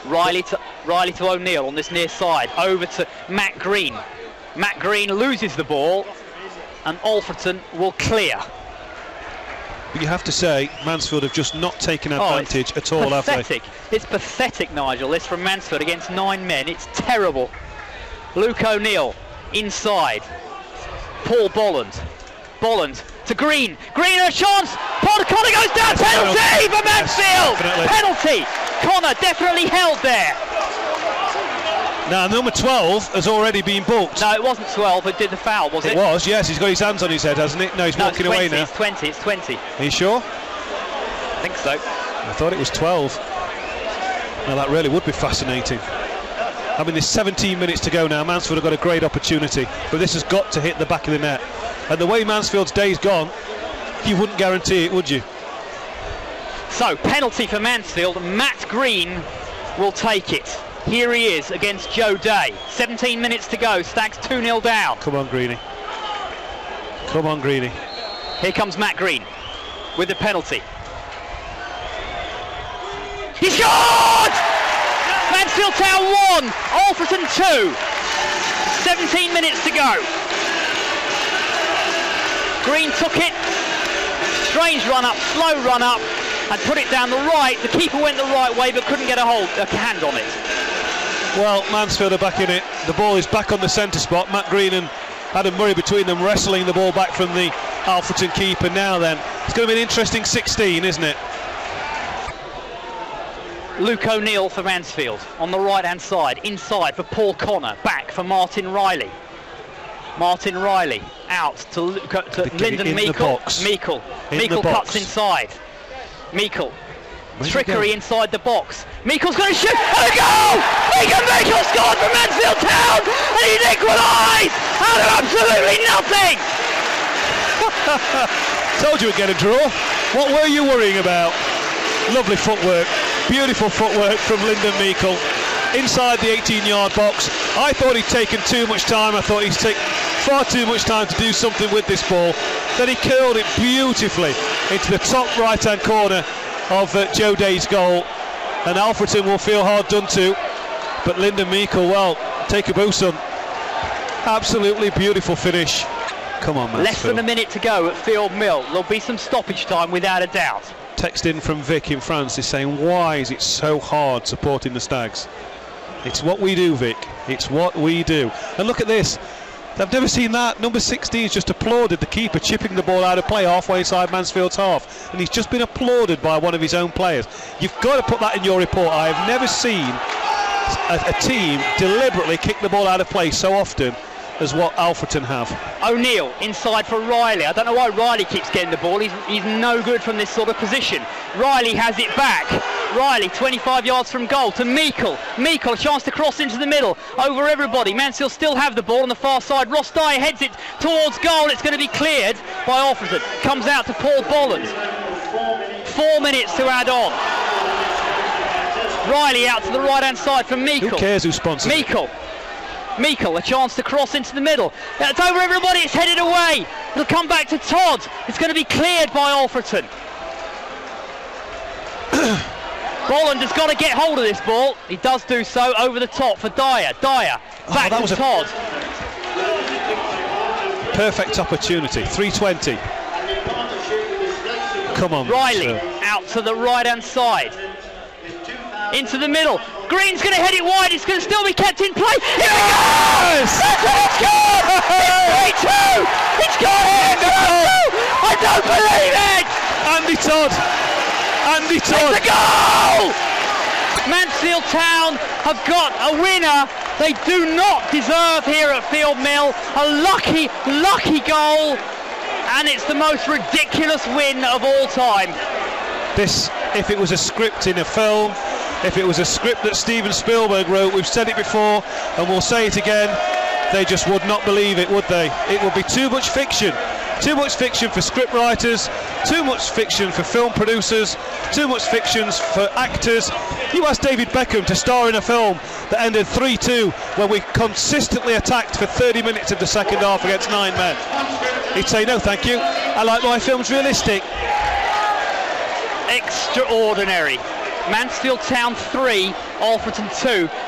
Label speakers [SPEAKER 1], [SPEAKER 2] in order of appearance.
[SPEAKER 1] Riley to O'Neill on this near side, over to Matt Green. Matt Green loses the ball, and Alfreton will clear.
[SPEAKER 2] But you have to say, Mansfield have just not taken advantage at all, have they?
[SPEAKER 1] It's pathetic, Nigel, this from Mansfield against 9 men. It's terrible. Luke O'Neill inside. Paul Bolland. Bolland to Green. Green a chance. Connor goes down. Penalty for Mansfield. Yes, penalty. Connor definitely held there.
[SPEAKER 2] Now number 12 has already been booked.
[SPEAKER 1] No, it wasn't 12 who did the foul, was it?
[SPEAKER 2] It was, yes. He's got his hands on his head, hasn't he? No, he's walking away now.
[SPEAKER 1] It's 20. It's 20.
[SPEAKER 2] Are you sure?
[SPEAKER 1] I think so.
[SPEAKER 2] I thought it was 12. Now that really would be fascinating. I mean, there's 17 minutes to go now. Mansfield have got a great opportunity, but this has got to hit the back of the net. And the way Mansfield's day's gone, you wouldn't guarantee it, would you?
[SPEAKER 1] So, penalty for Mansfield. Matt Green will take it. Here he is against Joe Day. 17 minutes to go. Stags 2-0 down.
[SPEAKER 2] Come on, Greeny. Come on, Greeny.
[SPEAKER 1] Here comes Matt Green with the penalty. He scored! Mansfield Town 1, Alfreton 2. 17 minutes to go. Green took it. Strange run up, slow run up, and put it down the right. The keeper went the right way but couldn't get a hand on it.
[SPEAKER 2] Well, Mansfield are back in it. The ball is back on the centre spot. Matt Green and Adam Murray between them wrestling the ball back from the Alfreton keeper. Now then, it's going to be an interesting 16, isn't it?
[SPEAKER 1] Luke O'Neill for Mansfield on the right hand side, inside for Paul Connor, back for Martin Riley. Martin Riley out to Lyndon Meikle. Meikle cuts inside. Meikle. Trickery inside the box. Meikle's going to shoot and a goal! Meikle scored for Mansfield Town and he's equalised out of absolutely nothing!
[SPEAKER 2] Told you we'd get a draw. What were you worrying about? Lovely footwork, beautiful footwork from Lyndon Meikle inside the 18-yard box. I thought he'd taken too much time. I thought he'd taken far too much time to do something with this ball. Then he curled it beautifully into the top right-hand corner of Joe Day's goal, and Alfreton will feel hard done to. But Lyndon Meikle, well, take a boost on. Absolutely beautiful finish. Come on, Mansfield.
[SPEAKER 1] Less than a minute to go at Field Mill. There'll be some stoppage time without a doubt.
[SPEAKER 2] Text in from Vic in France is saying, why is it so hard supporting the Stags? It's what we do, Vic. It's what we do. And look at this. I've never seen that. Number 16's just applauded the keeper chipping the ball out of play halfway inside Mansfield's half, and he's just been applauded by one of his own players. You've got to put that in your report. I have never seen a team deliberately kick the ball out of play so often as what Alfreton have.
[SPEAKER 1] O'Neill inside for Riley. I don't know why Riley keeps getting the ball. He's no good from this sort of position. Riley has it back. Riley 25 yards from goal to Meikle. Meikle, a chance to cross into the middle over everybody. Mansfield still have the ball on the far side. Ross Dyer heads it towards goal. It's going to be cleared by Alfreton. Comes out to Paul Bolland. 4 minutes to add on. Riley out to the right hand side for Meikle.
[SPEAKER 2] Who cares who sponsors it?
[SPEAKER 1] Meikle, a chance to cross into the middle. It's over everybody, it's headed away. It'll come back to Todd. It's going to be cleared by Alfreton. Bolland has got to get hold of this ball. He does do so over the top for Dyer. Dyer, back to Todd.
[SPEAKER 2] Perfect opportunity, 3:20. Come on.
[SPEAKER 1] Riley, out to the right-hand side. Into the middle. Green's going to head it wide. It's going to still be kept in play.
[SPEAKER 2] Yes!
[SPEAKER 1] That's it, it's gone! It's 3-2! It's gone! I don't believe it!
[SPEAKER 2] Andy Todd! Andy Todd!
[SPEAKER 1] It's a goal! Mansfield Town have got a winner they do not deserve here at Field Mill. A lucky, lucky goal. And it's the most ridiculous win of all time.
[SPEAKER 2] This, if it was a script in a film, if it was a script that Steven Spielberg wrote, we've said it before and we'll say it again, they just would not believe it, would they? It would be too much fiction. Too much fiction for script writers, too much fiction for film producers, too much fiction for actors. You asked David Beckham to star in a film that ended 3-2 when we consistently attacked for 30 minutes of the second half against 9 men. He'd say, no thank you, I like my films realistic.
[SPEAKER 1] Extraordinary. Mansfield Town 3, Alfreton 2.